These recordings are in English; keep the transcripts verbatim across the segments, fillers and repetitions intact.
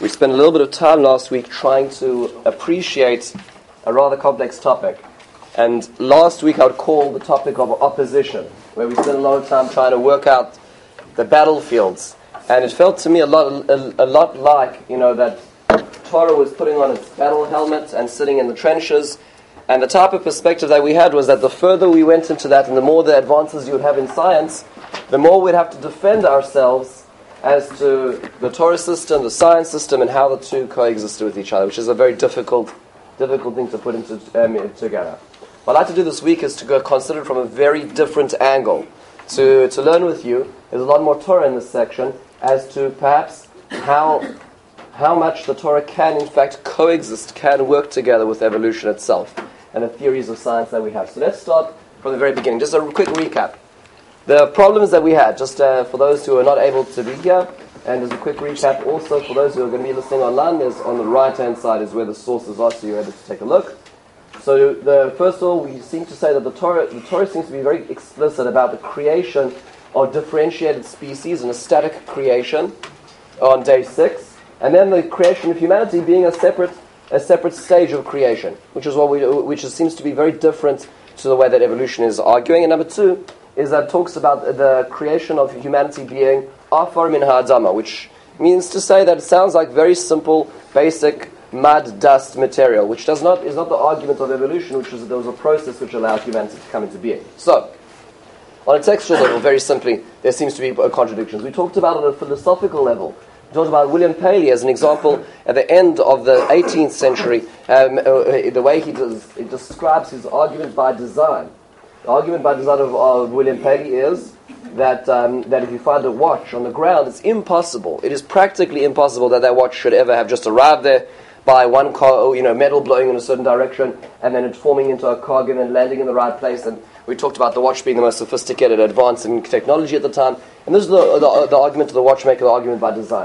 We spent a little bit of time last week trying to appreciate a rather complex topic. And last week I would call the topic of opposition, where we spent a lot of time trying to work out the battlefields. And it felt to me a lot, a, a lot like, you know, that Torah was putting on its battle helmet and sitting in the trenches. And the type of perspective that we had was that the further we went into that and the more the advances you would have in science, the more we'd have to defend ourselves as to the Torah system, the science system, and how the two coexisted with each other, which is a very difficult difficult thing to put into um, together. What I'd like to do this week is to go consider it from a very different angle, to, to learn with you. There's a lot more Torah in this section as to perhaps how how much the Torah can in fact coexist, can work together with evolution itself, and the theories of science that we have. So let's start from the very beginning. Just a quick recap. The problems that we had, just uh, for those who are not able to be here, and as a quick recap also for those who are going to be listening online, there's on the right-hand side is where the sources are, so you're able to take a look. So the first of all, we seem to say that the Torah, the Torah seems to be very explicit about the creation of differentiated species and a static creation on day six, and then the creation of humanity being a separate a separate stage of creation, which is what we which is, seems to be very different to the way that evolution is arguing. And number two is that it talks about the creation of humanity being afar min ha'adama, which means to say that it sounds like very simple, basic mud, dust material, which does not is not the argument of evolution, which is that there was a process which allowed humanity to come into being. So, on a textual level, very simply, there seems to be contradictions. We talked about it on a philosophical level. We talked about William Paley as an example at the end of the eighteenth century, um, uh, the way he, does, he describes his argument by design. The argument by design of, of William Paley is that um, that if you find a watch on the ground, it's impossible. It is practically impossible that that watch should ever have just arrived there by one car, you know, metal blowing in a certain direction, and then it forming into a cog and then landing in the right place. And we talked about the watch being the most sophisticated, advanced in technology at the time. And this is the, the, the argument of the watchmaker, the argument by design.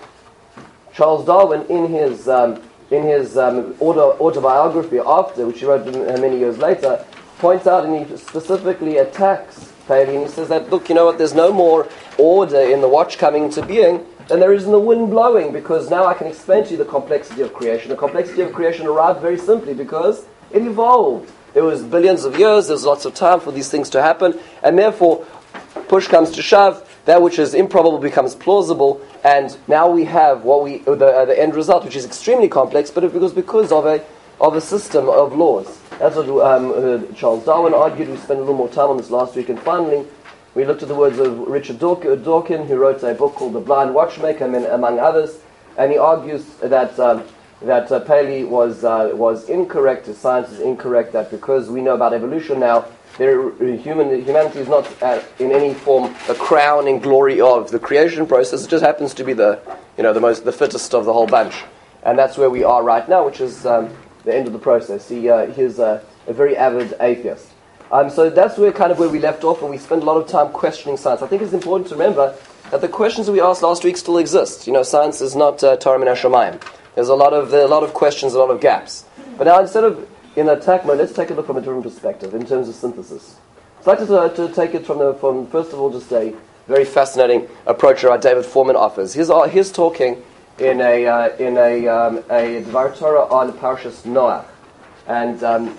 Charles Darwin, in his um, in his um, auto, autobiography after, which he wrote many years later, points out and he specifically attacks Paley, and he says that, look, you know what, there's no more order in the watch coming into being than there is in the wind blowing, because now I can explain to you the complexity of creation. The complexity of creation arrived very simply because it evolved. There was billions of years, there's lots of time for these things to happen, and therefore, push comes to shove, that which is improbable becomes plausible, and now we have what we the, uh, the end result, which is extremely complex, but it was because of a of a system of laws. That's what um, uh, Charles Darwin argued. We spent a little more time on this last week. And finally, we looked at the words of Richard Dawkins, who wrote a book called The Blind Watchmaker, among others. And he argues that um, that uh, Paley was uh, was incorrect, his science is incorrect, that because we know about evolution now, there, human humanity is not uh, in any form the crown and glory of the creation process. It just happens to be the you know the most the fittest of the whole bunch. And that's where we are right now, which is Um, the end of the process. He uh, he's uh, a very avid atheist. Um, so that's where kind of where we left off, and we spent a lot of time questioning science. I think it's important to remember that the questions that we asked last week still exist. You know, science is not uh, Torah min hashamayim. There's a lot of there are a lot of questions, a lot of gaps. But now instead of in attack mode, let's take a look from a different perspective in terms of synthesis. So I'd like to, uh, to take it from the from first of all just a very fascinating approach that David Foreman offers. He's uh, he's talking in a uh, in a um, a Dvar Torah on Parshas Noach, and um,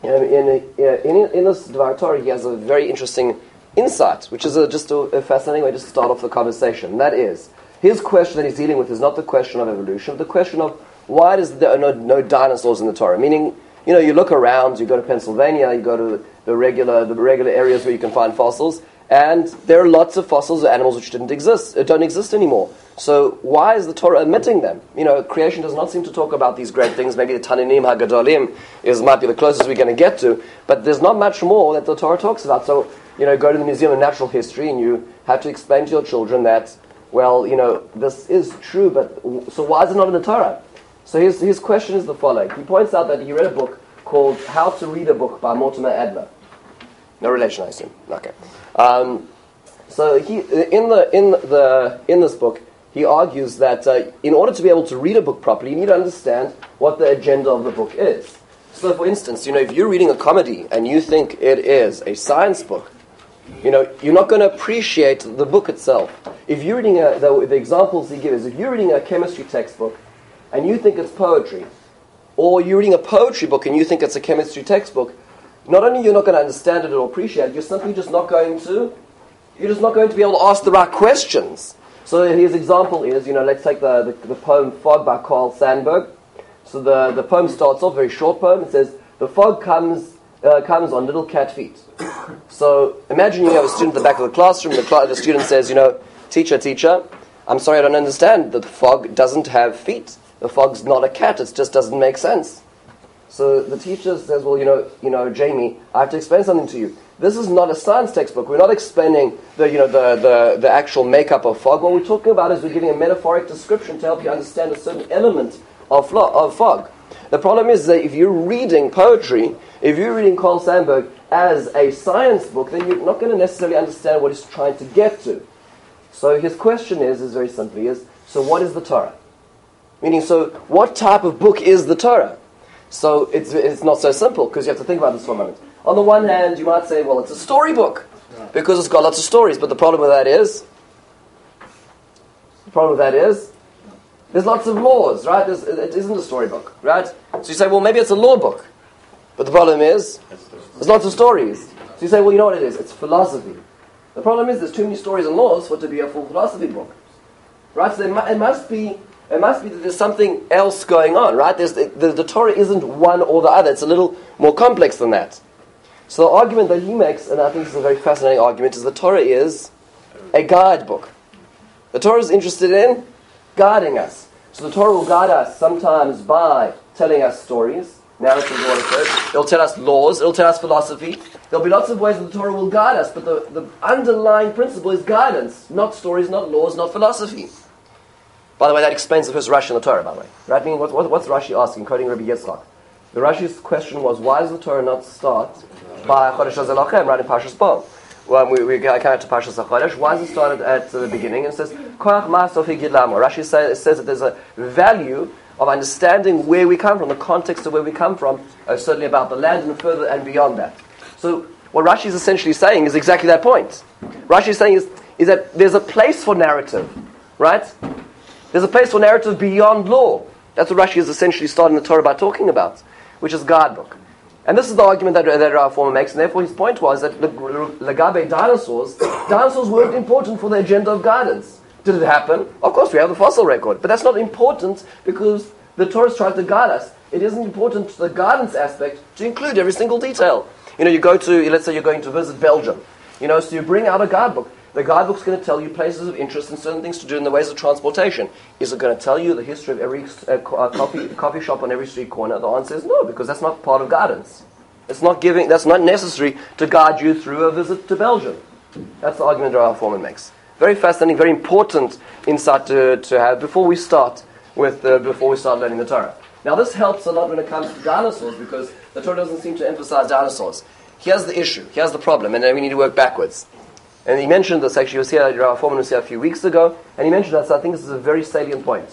in, in in in this Dvar Torah he has a very interesting insight, which is a, just a, a fascinating way to start off the conversation. And that is, his question that he's dealing with is not the question of evolution, but the question of why does there are no, no dinosaurs in the Torah? Meaning, you know, you look around, you go to Pennsylvania, you go to the regular the regular areas where you can find fossils, and there are lots of fossils of animals which didn't exist, don't exist anymore. So why is the Torah omitting them? You know, creation does not seem to talk about these great things. Maybe the Tananim HaGadolim is might be the closest we're going to get to, but there's not much more that the Torah talks about. So, you know, go to the Museum of Natural History and you have to explain to your children that, well, you know, this is true, but so why is it not in the Torah? So his his question is the following. He points out that he read a book called How to Read a Book by Mortimer Adler. No relation, I assume. Okay. Um, so he in the in the in this book, he argues that uh, in order to be able to read a book properly, you need to understand what the agenda of the book is. So, for instance, you know, if you're reading a comedy and you think it is a science book, You know, you're not going to appreciate the book itself. If you're reading a, the, the examples he gives, if you're reading a chemistry textbook and you think it's poetry, or you're reading a poetry book and you think it's a chemistry textbook, not only you're not going to understand it or appreciate it, you're simply just not going to, you're just not going to be able to ask the right questions. So his example is, you know, let's take the, the, the poem Fog by Carl Sandburg. So the, the poem starts off, very short poem. It says, the fog comes uh, comes on little cat feet. So imagine you have a student at the back of the classroom, the, cl- the student says, you know, teacher, teacher, I'm sorry, I don't understand. The fog doesn't have feet. The fog's not a cat. It just doesn't make sense. So the teacher says, well, you know, you know, Jamie, I have to explain something to you. This is not a science textbook. We're not explaining the, you know, the, the, the actual makeup of fog. What we're talking about is we're giving a metaphoric description to help you understand a certain element of, flo- of fog. The problem is that if you're reading poetry, if you're reading Carl Sandburg as a science book, then you're not going to necessarily understand what he's trying to get to. So his question is, is very simply, is, so what is the Torah? Meaning, so what type of book is the Torah? So it's it's not so simple, because you have to think about this for a moment. On the one hand, you might say, well, it's a storybook, because it's got lots of stories. But the problem with that is, the problem with that is, there's lots of laws, right? There's, it isn't a storybook, right? So you say, well, maybe it's a law book. But the problem is, there's lots of stories. So you say, well, you know what it is? It's philosophy. The problem is, there's too many stories and laws for it to be a full philosophy book, right? So there, it must be, it must be that there's something else going on, right? There's the, the, the Torah isn't one or the other. It's a little more complex than that. So the argument that he makes, and I think this is a very fascinating argument, is the Torah is a guidebook. The Torah is interested in guiding us. So the Torah will guide us sometimes by telling us stories, narratives, what it says. It'll tell us laws. It'll tell us philosophy. There'll be lots of ways that the Torah will guide us, but the, the underlying principle is guidance, not stories, not laws, not philosophy. By the way, that explains the first Rashi in the Torah, by the way. Right? I mean, what, what, what's Rashi asking, quoting Rabbi Yitzchak? The Rashi's question was, why does the Torah not start by Chodesh HaZelachem, right in Parshas Bo? Well, we, we come out to Parshas HaChodesh. Why does it start at the beginning? It says, Koach Ma'asov Higid Lamo. Rashi say, says that there's a value of understanding where we come from, the context of where we come from, uh, certainly about the land and further and beyond that. So what Rashi is essentially saying is exactly that point. Rashi is saying is, is that there's a place for narrative, right? There's a place for narrative beyond law. That's what Rashi is essentially starting the Torah by talking about, which is guidebook. And this is the argument that, that Rav Foreman makes, and therefore his point was that Lagabe dinosaurs, dinosaurs weren't important for the agenda of guidance. Did it happen? Of course, we have the fossil record, but that's not important because the Torah is trying to guide us. It isn't important to the guidance aspect to include every single detail. You know, you go to, let's say you're going to visit Belgium, you know, so you bring out a guidebook. The guidebook's going to tell you places of interest and certain things to do in the ways of transportation. Is it going to tell you the history of every uh, coffee, coffee shop on every street corner? The answer is no, because that's not part of guidance. It's not giving. That's not necessary to guide you through a visit to Belgium. That's the argument that Rav Foreman makes. Very fascinating, very important insight to, to have before we start with uh, before we start learning the Torah. Now, this helps a lot when it comes to dinosaurs because the Torah doesn't seem to emphasize dinosaurs. Here's the issue. Here's the problem, and then we need to work backwards. And he mentioned this, actually, he was here, Rav Foreman was here a few weeks ago, and he mentioned that, so I think this is a very salient point.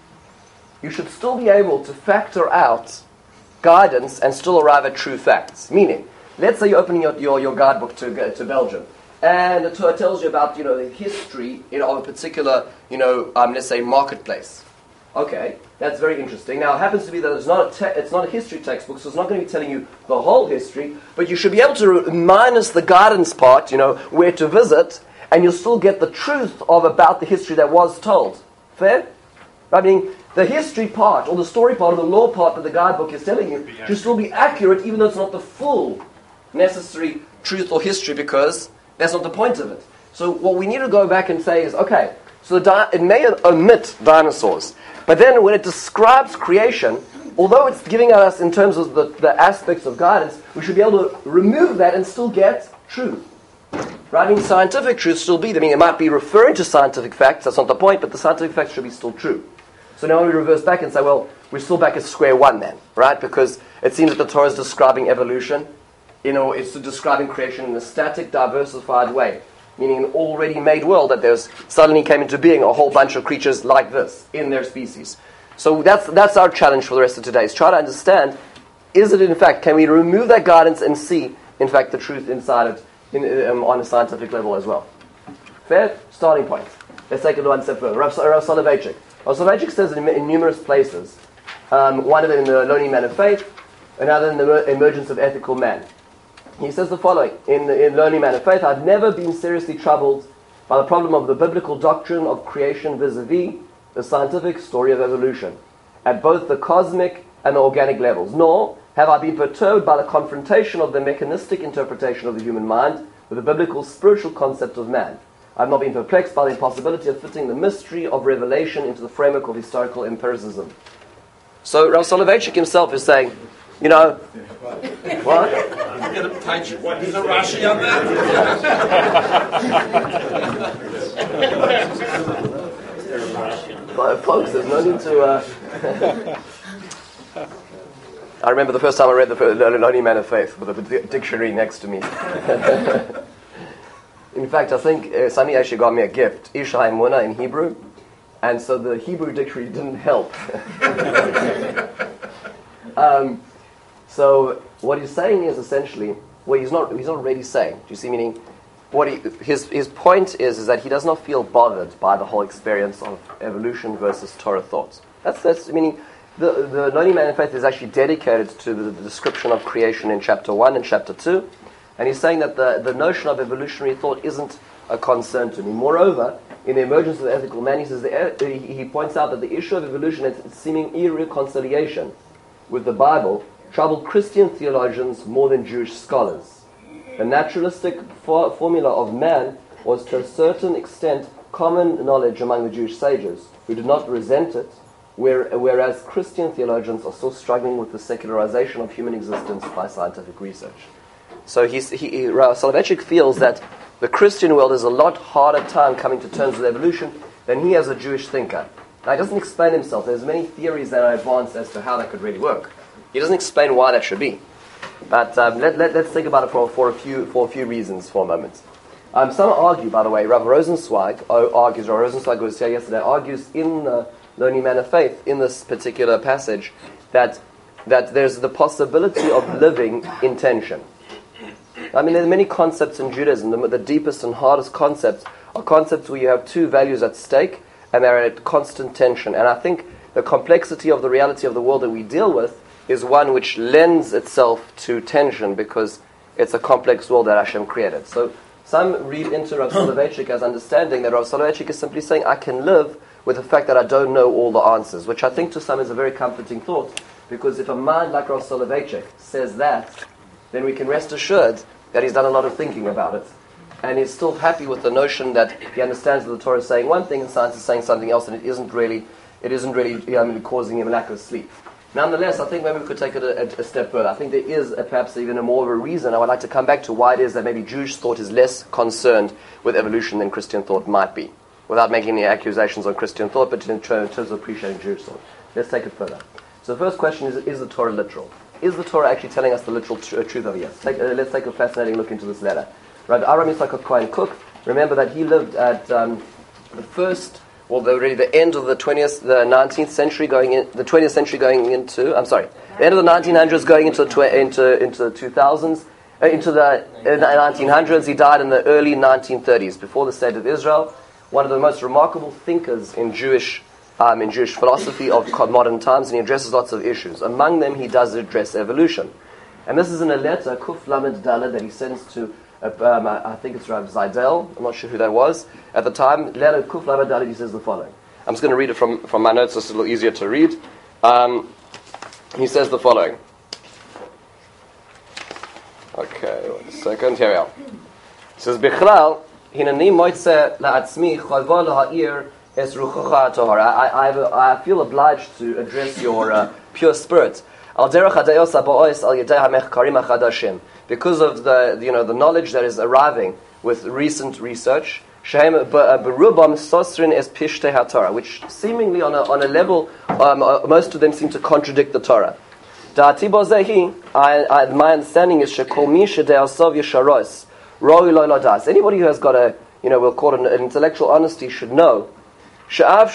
You should still be able to factor out guidance and still arrive at true facts. Meaning, let's say you're opening your, your, your guidebook to, to Belgium, and it tells you about, you know, the history you know, of a particular, you know, um, let's say, marketplace. Okay, that's very interesting. Now, it happens to be that it's not a te- it's not a history textbook, so it's not going to be telling you the whole history, but you should be able to re- minus the guidance part, you know, where to visit, and you'll still get the truth of about the history that was told. Fair? I mean, the history part, or the story part, or the law part that the guidebook is telling you, should still be accurate, even though it's not the full necessary truth or history, because that's not the point of it. So what we need to go back and say is, okay, so the di- it may omit dinosaurs, but then when it describes creation, although it's giving us in terms of the, the aspects of guidance, we should be able to remove that and still get truth. Right? I mean, scientific truth still be, I mean, it might be referring to scientific facts, that's not the point, but the scientific facts should be still true. So now we reverse back and say, well, we're still back at square one then, right? Because it seems that the Torah is describing evolution, you know, it's describing creation in a static, diversified way. Meaning an already made world that there's suddenly came into being a whole bunch of creatures like this in their species. So that's that's our challenge for the rest of today, is try to understand, is it in fact, can we remove that guidance and see, in fact, the truth inside it in, um, on a scientific level as well. Fair? Starting point. Let's take it one step further. Rav, Rav Soloveitchik. Rav Soloveitchik says in, in numerous places, um, one of them in the Lonely Man of Faith, another in the Emergence of Ethical Man. He says the following, in, in Lonely Man of Faith, I've never been seriously troubled by the problem of the biblical doctrine of creation vis-a-vis the scientific story of evolution, at both the cosmic and the organic levels, nor have I been perturbed by the confrontation of the mechanistic interpretation of the human mind with the biblical spiritual concept of man. I have not been perplexed by the impossibility of fitting the mystery of revelation into the framework of historical empiricism. So Rav Soloveitchik himself is saying, you know, what? What is a Rashi on that? But folks, there's no need to... Uh, I remember the first time I read the Lonely Man of Faith with a dictionary next to me. In fact, I think uh, Sunny actually got me a gift, Ish HaEmunah in Hebrew, and so the Hebrew dictionary didn't help. um, so what he's saying is essentially, well, he's not he's not really saying. Do you see? Meaning, what he, his his point is is that he does not feel bothered by the whole experience of evolution versus Torah thoughts. That's that's meaning. The, the Lonely Man of Faith is actually dedicated to the, the description of creation in chapter one and chapter two. And he's saying that the, the notion of evolutionary thought isn't a concern to me. Moreover, in the Emergence of the Ethical Man, he says the, he, he points out that the issue of evolution and its seeming irreconciliation with the Bible troubled Christian theologians more than Jewish scholars. The naturalistic for, formula of man was to a certain extent common knowledge among the Jewish sages, who did not resent it, Where, whereas Christian theologians are still struggling with the secularization of human existence by scientific research. So he's, he, he, Soloveitchik feels that the Christian world is a lot harder time coming to terms with evolution than he as a Jewish thinker. Now, he doesn't explain himself. There's many theories that are advanced as to how that could really work. He doesn't explain why that should be. But um, let, let, let's think about it for, for, a few, for a few reasons for a moment. Um, some argue, by the way, Rav Rosenzweig argues, Rav Rosenzweig was here yesterday, argues in the Lonely Man of Faith, in this particular passage, that that there's the possibility of living in tension. I mean, there are many concepts in Judaism. The, the deepest and hardest concepts are concepts where you have two values at stake, and they're at constant tension. And I think the complexity of the reality of the world that we deal with is one which lends itself to tension, because it's a complex world that Hashem created. So some read into Rav Soloveitchik as understanding that Rav Soloveitchik is simply saying, I can live with the fact that I don't know all the answers, which I think to some is a very comforting thought, because if a mind like Rav Soloveitchik says that, then we can rest assured that he's done a lot of thinking about it, and he's still happy with the notion that he understands that the Torah is saying one thing and science is saying something else, and it isn't really, it isn't really you know, causing him a lack of sleep. Nonetheless, I think maybe we could take it a, a, a step further. I think there is a, perhaps even a more of a reason. I would like to come back to why it is that maybe Jewish thought is less concerned with evolution than Christian thought might be, without making any accusations on Christian thought, but in terms of appreciating Jewish thought. Let's take it further. So the first question is, is the Torah literal? Is the Torah actually telling us the literal tr- truth of it? Yes. Take, uh, let's take a fascinating look into this letter. Rabbi Aram Yitzchak Cohen Cook, remember that he lived at um, the first, well, the, really the end of the twentieth, the nineteenth century going in, the twentieth century going into, I'm sorry, the end of the nineteen hundreds going into the, tw- into, into the two thousands, uh, into the uh, nineteen hundreds. He died in the early nineteen thirties, before the state of Israel. One of the most remarkable thinkers in Jewish um, in Jewish philosophy of modern times, and he addresses lots of issues. Among them, he does address evolution. And this is in a letter, Kuf Lamed Daled, that he sends to, uh, um, I think it's Rav Zaydel, I'm not sure who that was, at the time. Letter Kuf Lamed Daled, he says the following. I'm just going to read it from, from my notes, so it's a little easier to read. Um, he says the following. Okay, one second, here we are. He says, Bichlal, Hinani moitze la'atzmi chalva laha'ir es ruchacha tahara. I I feel obliged to address your uh, pure spirit. Al derech hadayos ha'ba'os al yedei ha'mechkarim ha'chadashim. Because of the you know the knowledge that is arriving with recent research, shehem berubam sosrin es pishtei ha'Torah, which seemingly on a on a level um, uh, most of them seem to contradict the Torah. Da'ati bozehi, my understanding is shekol mi shede'asov yesharos. Anybody who has got a, you know, we'll call it an, an intellectual honesty should know. Don't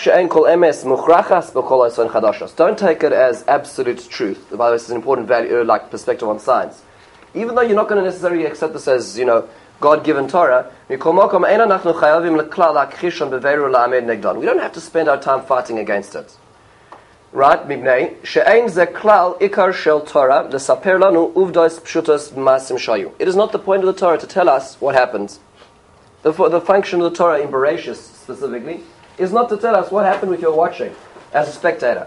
take it as absolute truth. By the way, this is an important value, like perspective on science. Even though you're not going to necessarily accept this as, you know, God-given Torah. We don't have to spend our time fighting against it. Right? It is not the point of the Torah to tell us what happens. The, the function of the Torah in Bereshis specifically is not to tell us what happened with your watching as a spectator.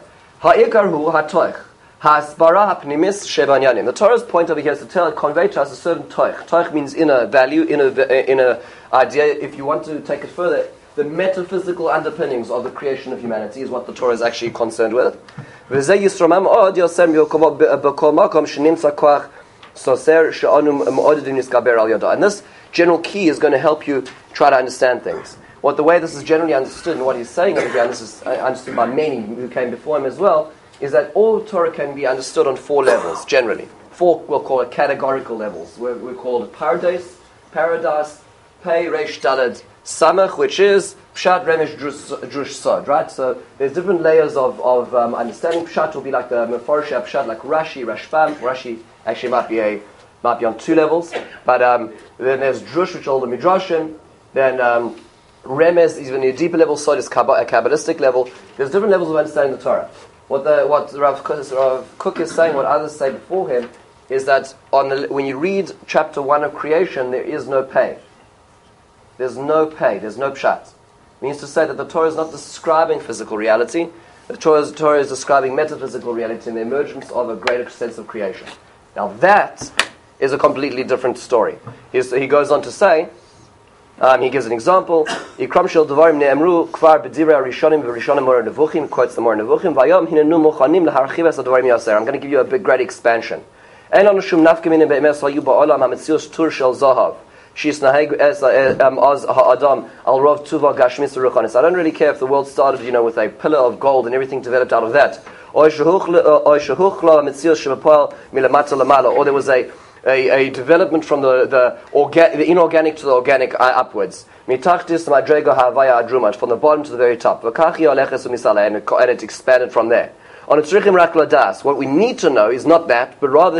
The Torah's point over here is to tell, convey to us a certain toich. Toich means inner value, inner, inner idea. If you want to take it further, the metaphysical underpinnings of the creation of humanity is what the Torah is actually concerned with. And this general key is going to help you try to understand things. What the way this is generally understood, and what he's saying over here, and this is understood by many who came before him as well, is that all Torah can be understood on four levels, generally. Four, we'll call it categorical levels. We're, we call it paradise, paradise, pei, resh, daled, samach, which is pshat, remesh, drush, sod, right? So there's different layers of, of um, understanding. Pshat will be like the Mefarshei pshat, like Rashi, Rashbam. Rashi actually might be a might be on two levels, but um, then there's drush, which are all the midrashim. Then um, remez is even a deeper level. Sod is a kabbalistic level. There's different levels of understanding the Torah. What the what Rav Kook is saying, what others say before him, is that on the, when you read chapter one of creation, there is no pei. There's no pei. There's no pshat. It means to say that the Torah is not describing physical reality. The Torah is, Torah is describing metaphysical reality and the emergence of a greater sense of creation. Now that is a completely different story. He's, he goes on to say. Um, he gives an example. Ikram shel devarim ne'emru kvar b'divrei harishonim v'rishonim mor nevuchim, quotes the mor nevuchim. Vayom hinenu mochanim laharchiv es hadevarim yaser. I'm going to give you a big, great expansion. Ein anu shum nafka minim be'emes hayu ba'olam hametzius tur shel zahav. She's naheg es az ha'adam al rov tuva gashmis ruchanis. I don't really care if the world started, you know, with a pillar of gold and everything developed out of that. Or there was a A, a development from the the, orga, the inorganic to the organic uh, upwards. From the bottom to the very top. And it, and it expanded from there. What we need to know is not that, but rather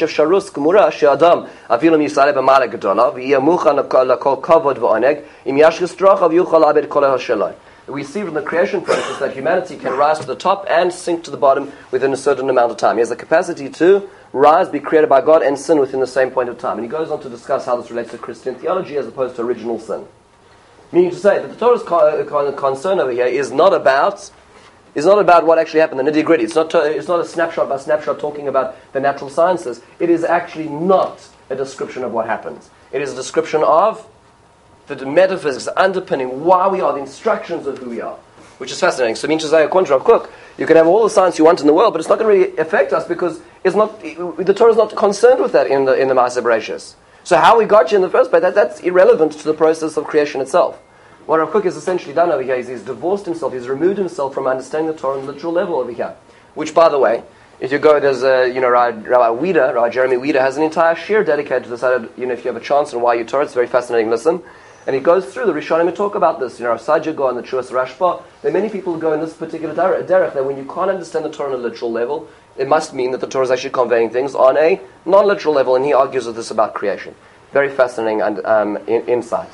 we see from the creation process that humanity can rise to the top and sink to the bottom within a certain amount of time. He has the capacity to rise, be created by God, and sin within the same point of time. And he goes on to discuss how this relates to Christian theology as opposed to original sin. Meaning to say that the Torah's concern over here is not about is not about what actually happened, the nitty-gritty. It's not, it's not a snapshot by snapshot talking about the natural sciences. It is actually not a description of what happens. It is a description of the metaphysics underpinning why we are, the instructions of who we are, which is fascinating. So, I mean, to say, according to Rav Kook, you can have all the science you want in the world, but it's not going to really affect us because it's not. The Torah is not concerned with that in the in the Ma'aseh Bereshis. So, how we got you in the first place, that, that's irrelevant to the process of creation itself. What Rav Kook has essentially done over here is he's divorced himself, he's removed himself from understanding the Torah on the literal level over here. Which, by the way, if you go, there's a, you know, Rabbi, Rabbi Weeder, Rabbi Jeremy Weeder has an entire shir dedicated to this. You know, if you have a chance on why you Torah, it's very fascinating. Listen. And he goes through the Rishonim and talk about this. You know, Sajid go on the Chuas Rashba. There are many people who go in this particular derech that when you can't understand the Torah on a literal level, it must mean that the Torah is actually conveying things on a non-literal level. And he argues with this about creation. Very fascinating and um, in, insight.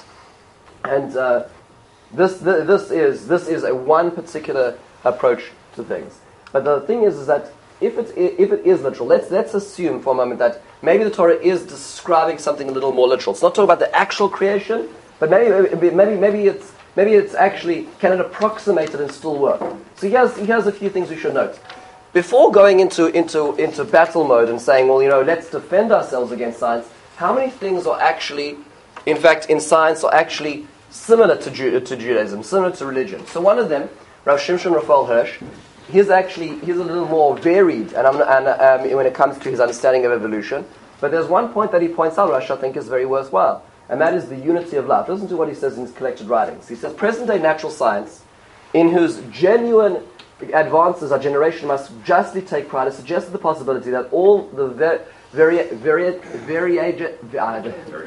And uh, this the, this is this is a one particular approach to things. But the thing is, is that if it if it is literal, let's let's assume for a moment that maybe the Torah is describing something a little more literal. It's not talking about the actual creation. But maybe, maybe, maybe it's maybe it's actually can it approximate it and still work? So here's here's a few things we should note before going into into into battle mode and saying, well, you know, let's defend ourselves against science. How many things are actually, in fact, in science are actually similar to Ju- to Judaism, similar to religion? So one of them, Rav Shimshon Raphael Hirsch, he's actually he's a little more varied, and, I'm, and um, when it comes to his understanding of evolution. But there's one point that he points out, which I think is very worthwhile. And that is the unity of life. Listen to what he says in his collected writings. He says, present-day natural science, in whose genuine advances our generation must justly take pride, has suggested the possibility that all the ver- vari- vari- variated, uh,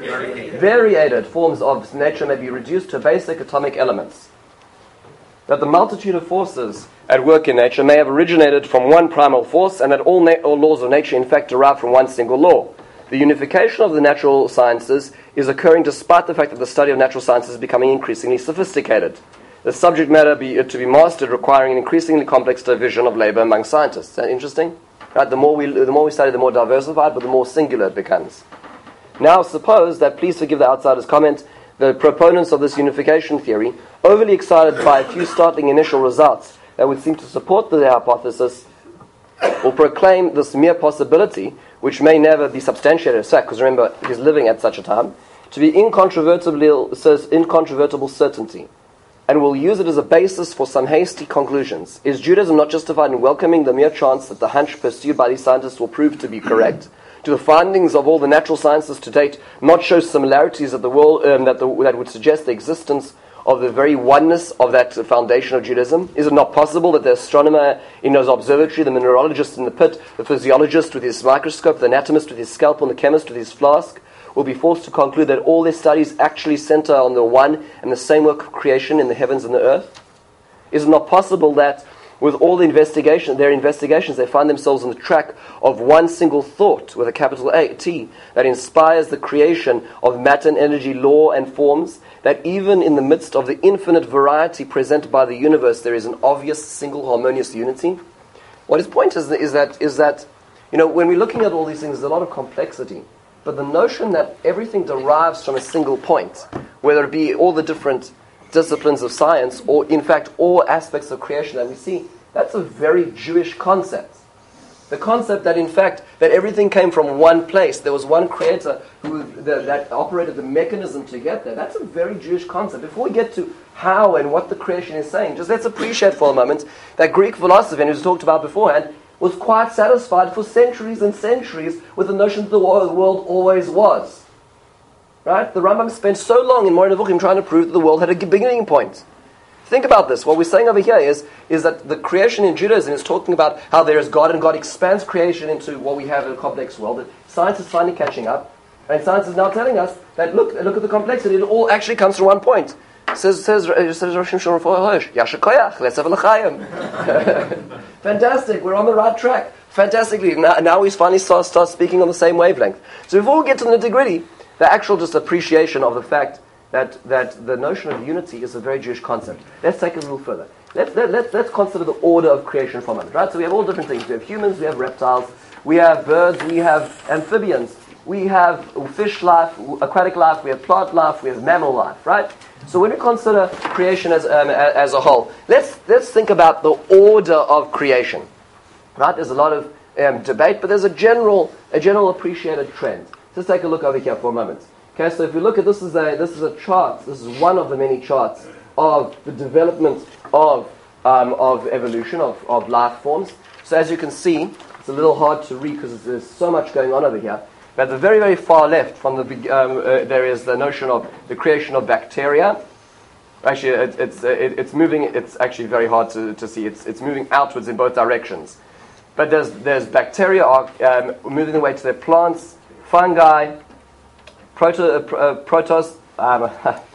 variated forms of nature may be reduced to basic atomic elements. That the multitude of forces at work in nature may have originated from one primal force, and that all, na- all laws of nature in fact derive from one single law. The unification of the natural sciences is occurring despite the fact that the study of natural sciences is becoming increasingly sophisticated. The subject matter be, to be mastered requiring an increasingly complex division of labor among scientists. Is that interesting? Right? The more we the more we study, the more diversified, but the more singular it becomes. Now suppose that, please forgive the outsider's comment, the proponents of this unification theory, overly excited by a few startling initial results that would seem to support the hypothesis, or proclaim this mere possibility, which may never be substantiated as fact, because remember, he's living at such a time, to be incontrovertible, incontrovertible certainty, and will use it as a basis for some hasty conclusions. Is Judaism not justified in welcoming the mere chance that the hunch pursued by these scientists will prove to be correct? Do the findings of all the natural sciences to date not show similarities that the world um, that, the, that would suggest the existence of the very oneness of that foundation of Judaism? Is it not possible that the astronomer in his observatory, the mineralogist in the pit, the physiologist with his microscope, the anatomist with his scalpel, and the chemist with his flask will be forced to conclude that all their studies actually center on the one and the same work of creation in the heavens and the earth? Is it not possible that with all the investigation, their investigations, they find themselves on the track of one single thought, with a capital A, T, that inspires the creation of matter and energy, law and forms, that even in the midst of the infinite variety presented by the universe, there is an obvious single harmonious unity? What his point is, is that, is that, you know, when we're looking at all these things, there's a lot of complexity. But the notion that everything derives from a single point, whether it be all the different disciplines of science, or in fact all aspects of creation that we see, that's a very Jewish concept. The concept that in fact that everything came from one place, there was one creator who the, that operated the mechanism to get there. That's a very Jewish concept. Before we get to how and what the creation is saying, just let's appreciate for a moment that Greek philosophy, and it was talked about beforehand, was quite satisfied for centuries and centuries with the notion that the world always was. Right? The Rambam spent so long in Moreh Nevuchim trying to prove that the world had a beginning point. Think about this. What we're saying over here is, is that the creation in Judaism is talking about how there is God, and God expands creation into what we have in a complex world. That science is finally catching up, and science is now telling us that look, look at the complexity. It all actually comes from one point. Says says says Rosh Hashanah, Yasher Koyach, let's have a l'chaim. Fantastic. We're on the right track. Fantastically. Now, now we finally start start speaking on the same wavelength. So before we get to the nitty-gritty, the actual just appreciation of the fact that, that the notion of unity is a very Jewish concept. Let's take it a little further. Let's, let, let's, let's consider the order of creation for a moment. Right? So we have all different things. We have humans, we have reptiles, we have birds, we have amphibians, we have fish life, aquatic life, we have plant life, we have mammal life, right? So when we consider creation as, um, as a whole, let's, let's think about the order of creation. Right? There's a lot of um, debate, but there's a general, a general appreciated trend. Let's take a look over here for a moment. Okay, so if we look at this is a this is a chart. This is one of the many charts of the development of um, of evolution of, of life forms. So as you can see, it's a little hard to read because there's so much going on over here. But at the very very far left, from the um, uh, there is the notion of the creation of bacteria. Actually, it, it's uh, it, it's moving. It's actually very hard to, to see. It's it's moving outwards in both directions. But there's there's bacteria are um, moving their way to their plants. Fungi, proto, uh, uh, protos. Um,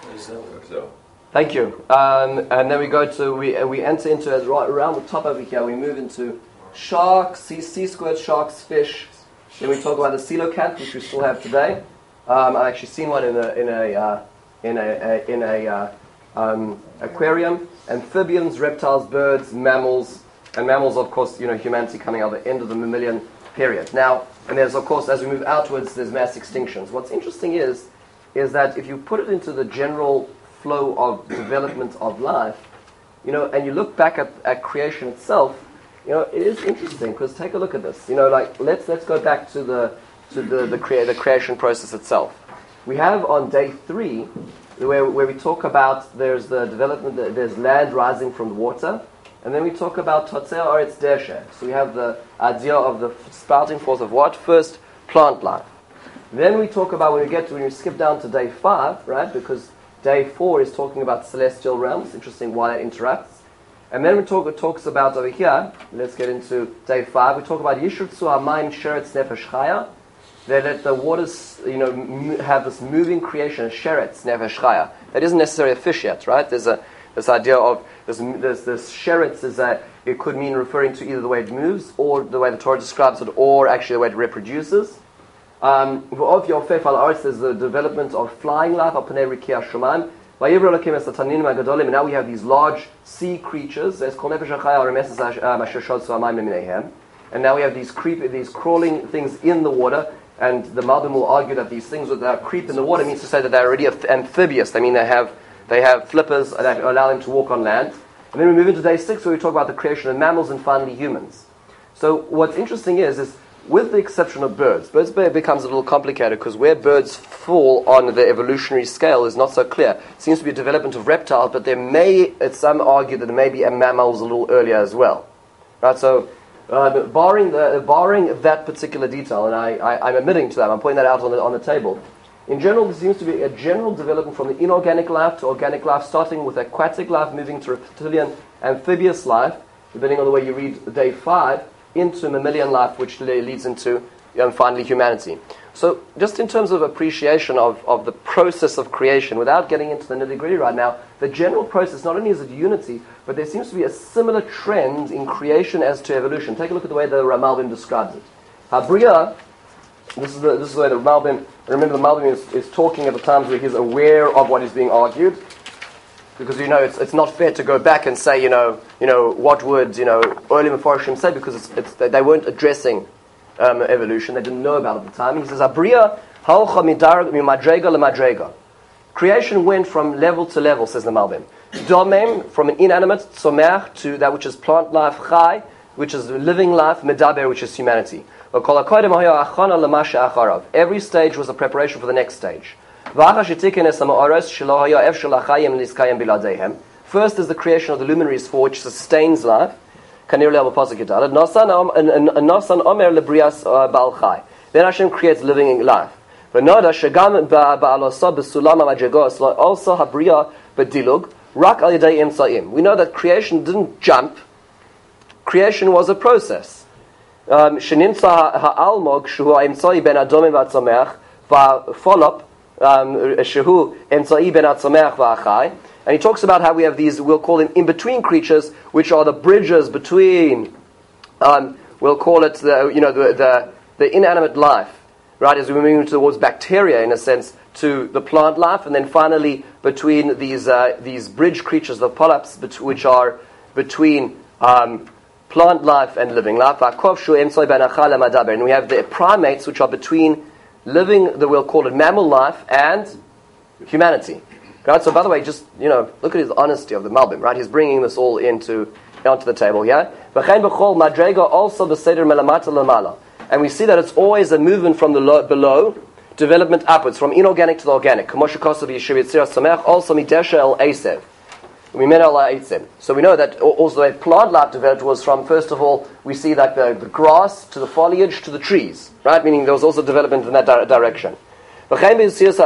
thank you. Um, and then we go to we uh, we enter into as right around the top over here. We move into sharks, sea, sea squirts, sharks, fish. Then we talk about the coelacanth, which we still have today. Um, I've actually seen one in a in a uh, in a, a in a uh, um, aquarium. Amphibians, reptiles, birds, mammals, and mammals. Of course, you know humanity coming out the end of the mammalian period. Now. And there's, of course, as we move outwards, there's mass extinctions. What's interesting is, is that if you put it into the general flow of development of life, you know, and you look back at, at creation itself, you know, it is interesting because take a look at this. You know, like let's let's go back to the to the the, crea- the creation process itself. We have on day three, where where we talk about there's the development, there's land rising from the water. And then we talk about Totzea Oretz Deshe. So we have the idea of the sprouting forth of what? First, plant life. Then we talk about when we get to, when we skip down to day five, right? Because day four is talking about celestial realms. Interesting why that interrupts. And then we talk, it talks about over here, let's get into day five, we talk about Yishurtzu HaMayim Sheretz Nefesh Chaya. They let the waters, you know, m- have this moving creation, Sheretz Nefesh Chaya. That isn't necessarily a fish yet, right? There's a This idea of this, this, this sheretz is that it could mean referring to either the way it moves, or the way the Torah describes it, or actually the way it reproduces. Um, there's the development of flying life. And now we have these large sea creatures. And now we have these creep, these crawling things in the water. And the Malbim will argue that these things that creep in the water means to say that they're already amphibious. I mean, they have they have flippers that allow them to walk on land. And then we move into day six, where we talk about the creation of mammals and finally humans. So what's interesting is, is with the exception of birds, birds becomes a little complicated because where birds fall on the evolutionary scale is not so clear. It seems to be a development of reptiles, but there may, some argue that there may be a mammals a little earlier as well. Right? So, uh, barring the barring that particular detail, and I, I, I'm admitting to that, I'm pointing that out on the on the table. In general, there seems to be a general development from the inorganic life to organic life, starting with aquatic life, moving to reptilian, amphibious life, depending on the way you read day five, into mammalian life, which leads into um, finally humanity. So just in terms of appreciation of, of the process of creation, without getting into the nitty-gritty right now, the general process, not only is it unity, but there seems to be a similar trend in creation as to evolution. Take a look at the way the Malbim describes it. Habriya, this is the, this is the way the Malbim, remember the Malbim is, is talking at the times where he's aware of what is being argued. Because, you know, it's it's not fair to go back and say, you know, you know, what would, you know, early Mefarshim say, because it's, it's, they weren't addressing um, evolution. They didn't know about it at the time. He says, Abriya halcha mimadrega lemadrega. Creation went from level to level, says the Malbim. Domem, from an inanimate, somer, to that which is plant life, chai, which is living life, medaber, which is humanity. Every stage was a preparation for the next stage. First is the creation of the luminaries for which sustains life. Then Hashem creates living life. We know that creation didn't jump. Creation was a process. Um, Um, and he talks about how we have these, we'll call them in-between creatures, which are the bridges between, um, we'll call it the, you know, the, the, the inanimate life, right, as we move towards bacteria, in a sense, to the plant life, and then finally between these uh, these bridge creatures, the polyps, bet- which are between um, plant life and living life. And we have the primates, which are between living, the we'll call it mammal life, and humanity. Right? So, by the way, just, you know, look at his honesty of the Malbim, right? He's bringing this all into onto the table, yeah? And we see that it's always a movement from the low, below, development upwards, from inorganic to the organic. So we know that also a plant life developed was from, first of all, we see that the, the grass to the foliage to the trees, right? Meaning there was also development in that di- direction. He says,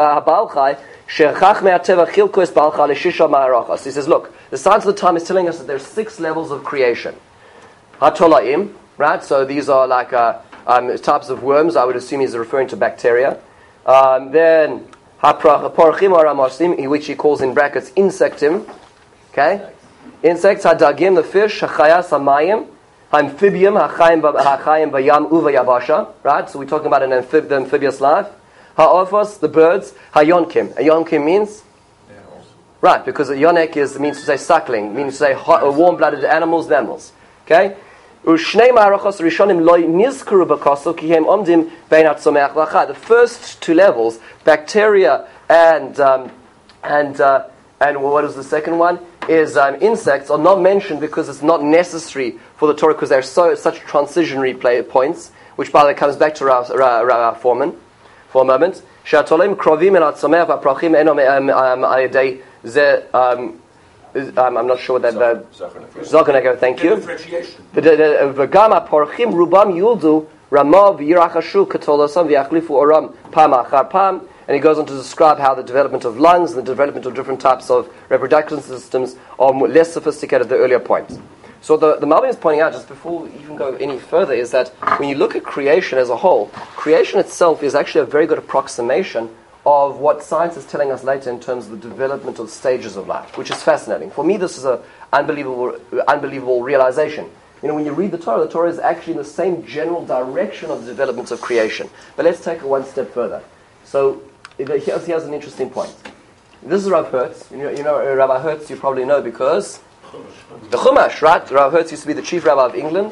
look, the science of the time is telling us that there's six levels of creation. Hatolaim, right? So these are like uh, um, types of worms. I would assume he's referring to bacteria. Um, then Haporchim, which he calls in brackets insectim. Okay? Insects, hadagim, the fish, hachayas, hamayim, amphibium, hachayim, hachayim, bayam, uva, yabasha. Right? So we're talking about an amphib- the amphibious life. Ha'ophos, the birds, hayonkim. A yonkim means? Animals. Right, because a yonek is, means to say suckling, means to say hot, warm-blooded animals, mammals. Okay? Ushnei ma'arachos rishonim loy nizkuru b'koso ki hem omdim beinat someach v'achad. The first two levels, bacteria and um, and uh, and what is the second one? Is um, insects are not mentioned because it's not necessary for the Torah, because they're so such transitionary play points, which by the way comes back to Rav, Rav, Rav Foreman for a moment. She'atolim krovim el atzomeach v'aprachim eno ayedei ze. I'm not sure what that the Zokaneko. Thank you. V'gam aporchim rubam yuldu ramav yirachashu katolosam v'yachlifu oram pam achar pam. And he goes on to describe how the development of lungs and the development of different types of reproduction systems are more, less sophisticated at the earlier points. So the, the Malbim is pointing out, just before we even go any further, is that when you look at creation as a whole, creation itself is actually a very good approximation of what science is telling us later in terms of the development of stages of life, which is fascinating. For me, this is an unbelievable, unbelievable realization. You know, when you read the Torah, the Torah is actually in the same general direction of the development of creation. But let's take it one step further. So here's, here's an interesting point. This is Rav Hertz. You know, you know Rabbi Hertz, you probably know because the Chumash, right? Rav Hertz used to be the chief rabbi of England,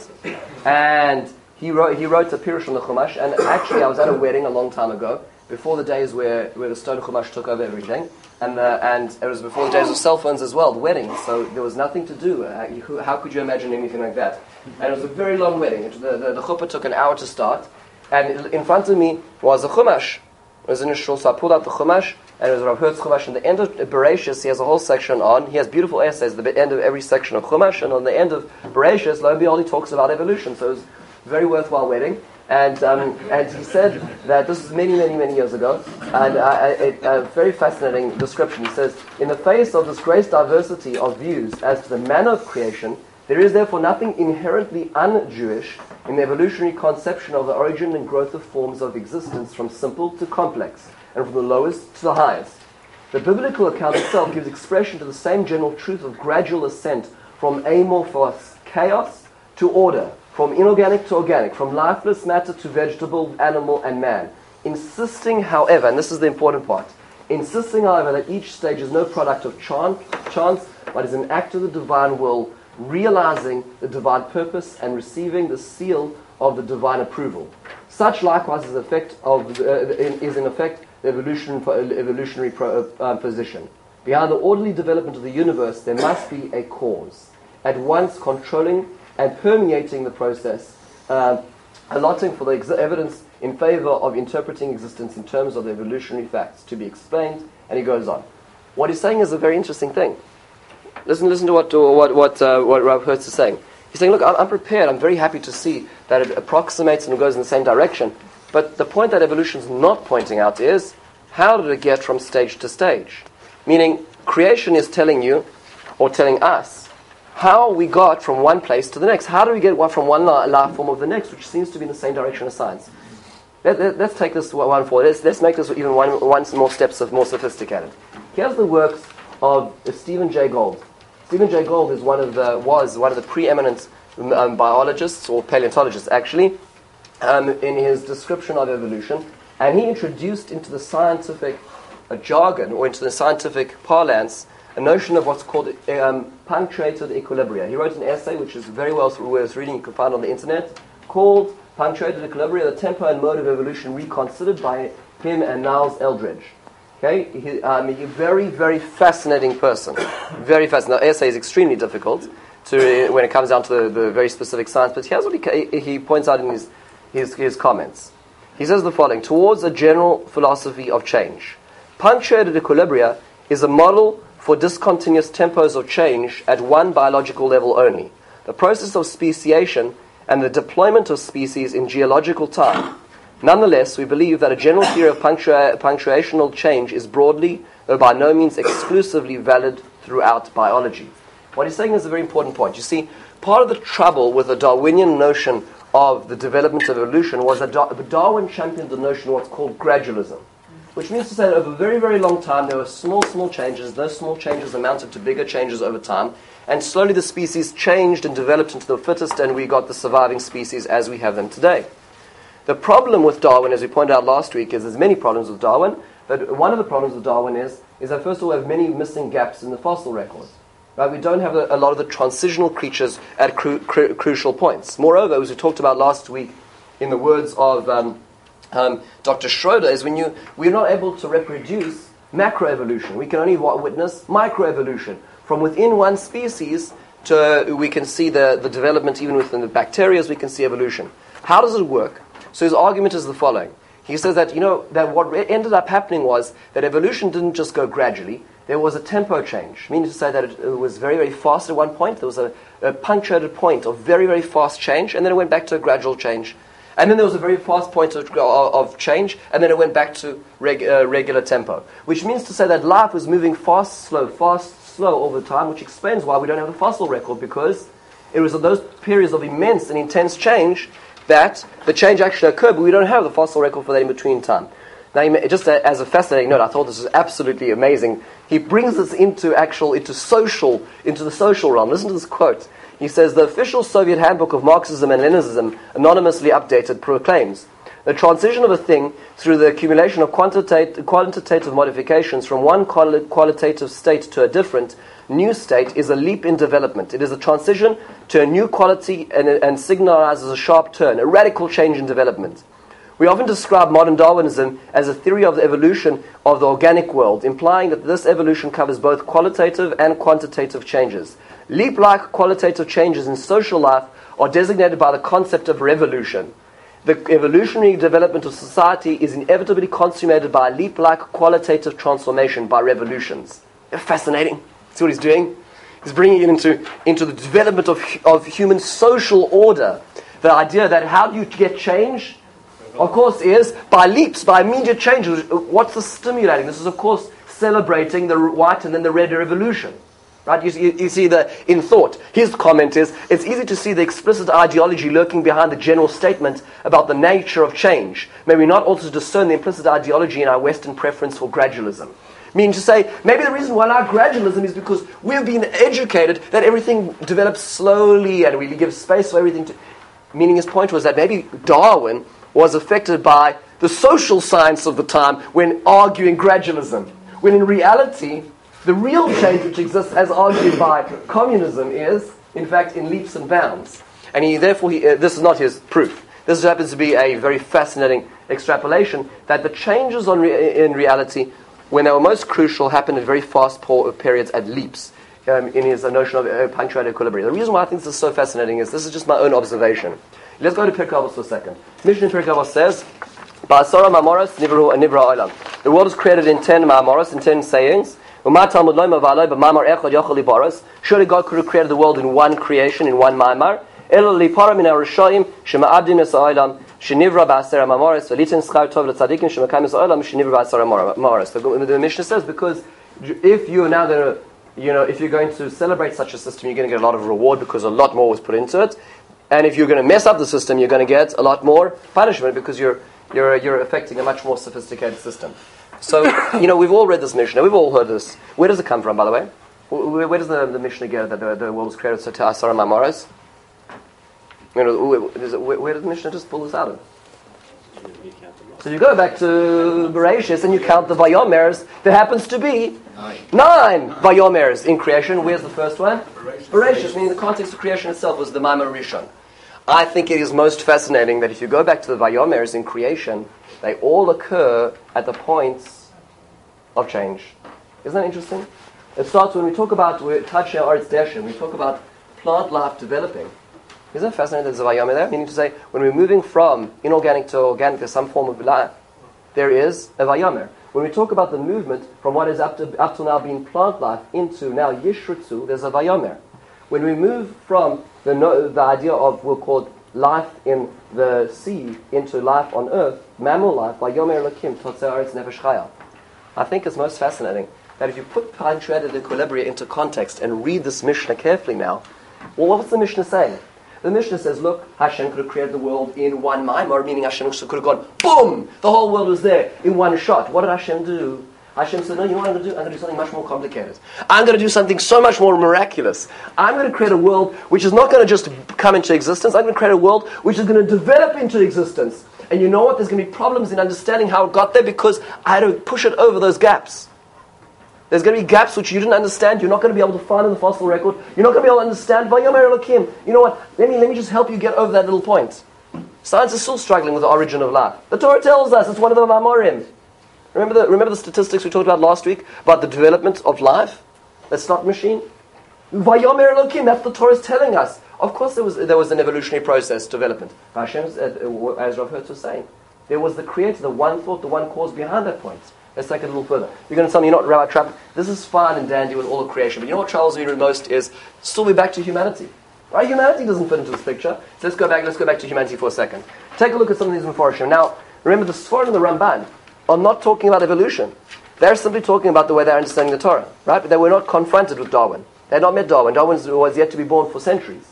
and he wrote he wrote a Pirush on the Chumash. And actually, I was at a wedding a long time ago, before the days where, where the stone Chumash took over everything, and uh, and it was before the days of cell phones as well, the wedding. So there was nothing to do. Uh, you, how could you imagine anything like that? And it was a very long wedding. It, the, the the chuppah took an hour to start, and in front of me was a Chumash. It was in a shul, so I pulled out the Chumash, and it was Rav Hertz Chumash. And the end of Bereshis, he has a whole section on. He has beautiful essays at the end of every section of Chumash, and on the end of Bereshis, lo and behold, he talks about evolution. So it was a very worthwhile wedding. And um, and he said that this is many, many, many years ago, and uh, a, a very fascinating description. He says, in the face of this great diversity of views as to the manner of creation, there is therefore nothing inherently un-Jewish in the evolutionary conception of the origin and growth of forms of existence from simple to complex, and from the lowest to the highest. The biblical account itself gives expression to the same general truth of gradual ascent from amorphous chaos to order, from inorganic to organic, from lifeless matter to vegetable, animal, and man. Insisting, however, and this is the important part, insisting, however, that each stage is no product of chance, chance, but is an act of the divine will, realizing the divine purpose and receiving the seal of the divine approval. Such, likewise, is, effect of, uh, is in effect the evolutionary, evolutionary pro, uh, position. Behind the orderly development of the universe, there must be a cause, at once controlling and permeating the process, uh, allotting for the ex- evidence in favor of interpreting existence in terms of the evolutionary facts to be explained, and he goes on. What he's saying is a very interesting thing. Listen, listen to what what what uh, what Rav Hertz is saying. He's saying, look, I'm, I'm prepared. I'm very happy to see that it approximates and goes in the same direction. But the point that evolution is not pointing out is, how did it get from stage to stage? Meaning, creation is telling you, or telling us, how we got from one place to the next. How do we get from one life form of the next, which seems to be in the same direction as science? Let, let, let's take this one forward. Let's, let's make this even one, one more steps of more sophisticated. Here's the works of Stephen Jay Gould. Stephen Jay Gould is one of the was one of the preeminent um, biologists or paleontologists, actually, um, in his description of evolution, and he introduced into the scientific uh, jargon or into the scientific parlance a notion of what's called um, punctuated equilibria. He wrote an essay which is very well worth reading. You can find on the internet, called "Punctuated Equilibria: The Tempo and Mode of Evolution Reconsidered" by him and Niles Eldredge. Okay, he, um, he's a very, very fascinating person. Very fascinating. The essay is extremely difficult to when it comes down to the, the very specific science. But here's what he, he points out in his, his his comments. He says the following: towards a general philosophy of change, punctuated equilibria is a model for discontinuous tempos of change at one biological level only. The process of speciation and the deployment of species in geological time. Nonetheless, we believe that a general theory of punctua- punctuational change is broadly, though by no means exclusively, valid throughout biology. What he's saying is a very important point. You see, part of the trouble with the Darwinian notion of the development of evolution was that Dar- Darwin championed the notion of what's called gradualism, which means to say that over a very, very long time there were small, small changes. Those small changes amounted to bigger changes over time, and slowly the species changed and developed into the fittest, and we got the surviving species as we have them today. The problem with Darwin, as we pointed out last week, is there's many problems with Darwin, but one of the problems with Darwin is, is that first of all we have many missing gaps in the fossil record. Right? We don't have a, a lot of the transitional creatures at cru- cru- crucial points. Moreover, as we talked about last week, in the words of um, um, Doctor Schroeder, is when you we're not able to reproduce macroevolution. We can only witness microevolution. From within one species, to we can see the, the development even within the bacteria, we can see evolution. How does it work? So his argument is the following. He says that, you know, that what ended up happening was that evolution didn't just go gradually. There was a tempo change, meaning to say that it, it was very, very fast at one point. There was a, a punctuated point of very, very fast change, and then it went back to a gradual change. And then there was a very fast point of, of, of change, and then it went back to reg, uh, regular tempo. Which means to say that life was moving fast, slow, fast, slow over time, which explains why we don't have a fossil record, because it was those periods of immense and intense change that the change actually occurred, but we don't have the fossil record for that in between time. Now, just as a fascinating note, I thought this was absolutely amazing. He brings us into actual, into social, into the social realm. Listen to this quote. He says, the official Soviet handbook of Marxism and Leninism, anonymously updated, proclaims, the transition of a thing through the accumulation of quantitative, quantitative modifications from one quali- qualitative state to a different new state is a leap in development. It is a transition to a new quality and, and signalizes a sharp turn, a radical change in development. We often describe modern Darwinism as a theory of the evolution of the organic world, implying that this evolution covers both qualitative and quantitative changes. Leap-like qualitative changes in social life are designated by the concept of revolution. The evolutionary development of society is inevitably consummated by a leap-like qualitative transformation by revolutions. Fascinating. See what he's doing? He's bringing it into, into the development of, of human social order. The idea that how do you get change? Of course is by leaps, by immediate changes. What's the stimulating? This is, of course, celebrating the white and then the red revolution. Right? You, you, you see the in thought. His comment is, it's easy to see the explicit ideology lurking behind the general statement about the nature of change. May we not also discern the implicit ideology in our Western preference for gradualism? Meaning to say, maybe the reason why I like gradualism is because we've been educated that everything develops slowly and we give space for everything to... Meaning his point was that maybe Darwin was affected by the social science of the time when arguing gradualism. When in reality, the real change which exists as argued by communism is, in fact, in leaps and bounds. And he, therefore, he, uh, this is not his proof. This happens to be a very fascinating extrapolation that the changes on re- in reality, when they were most crucial, happened at very fast periods at leaps um, in his uh, notion of uh, punctuated equilibrium. The reason why I think this is so fascinating is this is just my own observation. Let's go to Pirkei Avos for a second. Mishnah in Pirkei Avos says, Ba'asara ma'amoros nivru nivra olam. The world was created in ten ma'amoros, in ten sayings. Surely God could have created the world in one creation, in one ma'amar. The, the Mishnah says, because if you're now going to, you know, if you're going to celebrate such a system, you're going to get a lot of reward because a lot more was put into it. And if you're going to mess up the system, you're going to get a lot more punishment because you're you're you're affecting a much more sophisticated system. So, you know, we've all read this Mishnah. We've all heard this. Where does it come from, by the way? Where, where does the, the Mishnah get that the, the world was created so to Asara Ma'amoros? You know, where, where, where does the Mishnah just pull this out of? So you go back to Bereshis and you count the Vayomers. There happens to be nine, nine Vayomers in creation. Where's the first one? Bereshis, meaning the context of creation itself was the Maimar Rishon. I think it is most fascinating that if you go back to the Vayomers in creation, they all occur at the points of change. Isn't that interesting? It starts when we talk about, we touch our Eretz Deshem, we talk about plant life developing. Isn't it fascinating that there's a Vayomer there? Meaning to say, when we're moving from inorganic to organic, there's some form of life, there is a Vayomer. When we talk about the movement from what is up to up till now being plant life into now Yishrutzu, there's a Vayomer. When we move from the no, the idea of, we'll call it life in the sea into life on earth, mammal life, Vayomer Elokim, Totzei Haaretz Nefesh Chaya. I think it's most fascinating that if you put punctuated equilibria into context and read this Mishnah carefully now, well, what's the Mishnah saying? The Mishnah says, look, Hashem could have created the world in one maimar, meaning Hashem could have gone, boom! The whole world was there in one shot. What did Hashem do? Hashem said, no, you know what I'm going to do? I'm going to do something much more complicated. I'm going to do something so much more miraculous. I'm going to create a world which is not going to just come into existence. I'm going to create a world which is going to develop into existence. And you know what? There's going to be problems in understanding how it got there because I had to push it over those gaps. There's going to be gaps which you didn't understand. You're not going to be able to find in the fossil record. You're not going to be able to understand. Vayomer Elokim. You know what? Let me let me just help you get over that little point. Science is still struggling with the origin of life. The Torah tells us it's one of the Mamorim. Remember the remember the statistics we talked about last week about the development of life? That slot machine. Vayomer Elokim. That's what the Torah is telling us. Of course, there was there was an evolutionary process development. Hashem's, uh, as Rav Hertz was saying, there was the creator, the one thought, the one cause behind that point. Let's take it a little further. You're going to tell me you're not Rabbi Trapp. This is fine and dandy with all the creation, but you know what troubles me most is still be back to humanity. Right? Humanity doesn't fit into this picture. So let's go back. Let's go back to humanity for a second. Take a look at some of these Meforshim. Now, remember the Sforno and the Ramban are not talking about evolution. They're simply talking about the way they're understanding the Torah, right? But they were not confronted with Darwin. They had not met Darwin. Darwin was yet to be born for centuries.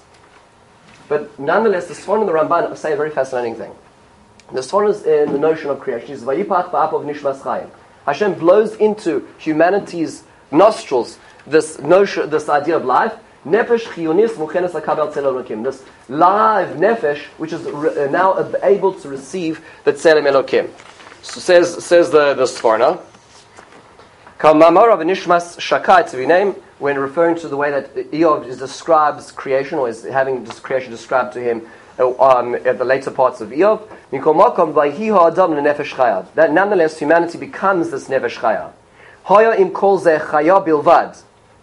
But nonetheless, the Sforno and the Ramban say a very fascinating thing. The Sforno is in the notion of creation. It's Vayipach ba'apav nishmas chayim. Hashem blows into humanity's nostrils this notion, this idea of life, Nefesh chiyunis muchenes lakabel tzelem Elokim. This live nefesh, which is re- now able to receive the tzelem Elokim. So says says the the Sforno. Kamamar of Nishmas Shakai to be named when referring to the way that Eov is describes creation, or is having this creation described to him um, at the later parts of Eov. That nonetheless humanity becomes this nefesh chaya. Hoya im kol ze chaya bilvad.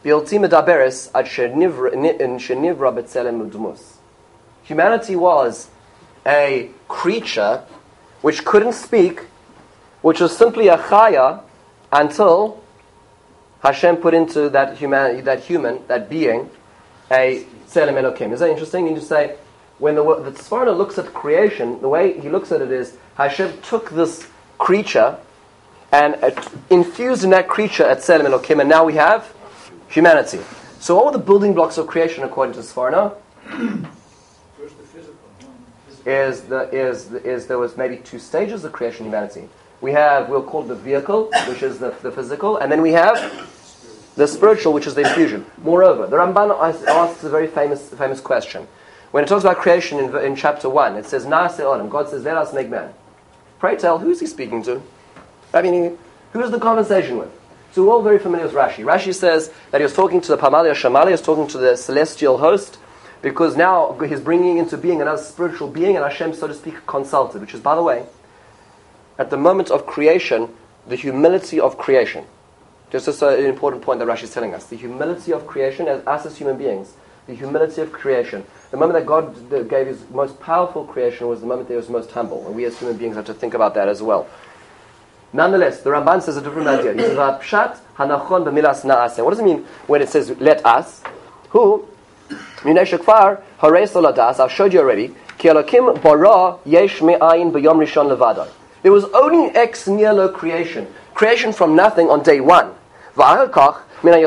Humanity was a creature which couldn't speak, which was simply a chaya until Hashem put into that human, that human, that being, a tzelem Elokim. Is that interesting? You need to say, when the, the Sforno looks at creation, the way he looks at it is, Hashem took this creature and uh, infused in that creature a tzelem Elokim, and now we have humanity. So what were the building blocks of creation according to Sforno? First the physical. Is, the, is, the, is there was maybe two stages of creation of humanity. We have, we'll call it the vehicle, which is the, the physical, and then we have the spiritual, which is the infusion. Moreover, the Ramban asks a very famous famous question. When it talks about creation in, in chapter one, it says, Naaseh Adam, God says, let us make man. Pray tell, who is he speaking to? I mean, who is the conversation with? So we're all very familiar with Rashi. Rashi says that he was talking to the Pamalia Shamali, he was talking to the celestial host, because now he's bringing into being another spiritual being, and Hashem, so to speak, consulted, which is, by the way, at the moment of creation, the humility of creation. This is an important point that Rashi is telling us. The humility of creation, as us as human beings, the humility of creation. The moment that God gave His most powerful creation was the moment that He was most humble. And we as human beings have to think about that as well. Nonetheless, the Ramban says a different idea. He says, Pshat hanachon b'milas na'aseh. What does it mean when it says, let us? Who? Minei shekfar harei soladas. I've showed you already. Ki Elokim bara yesh me'ayin b'yom rishon levadar. There was only ex nihilo creation. Creation from nothing on day one. From there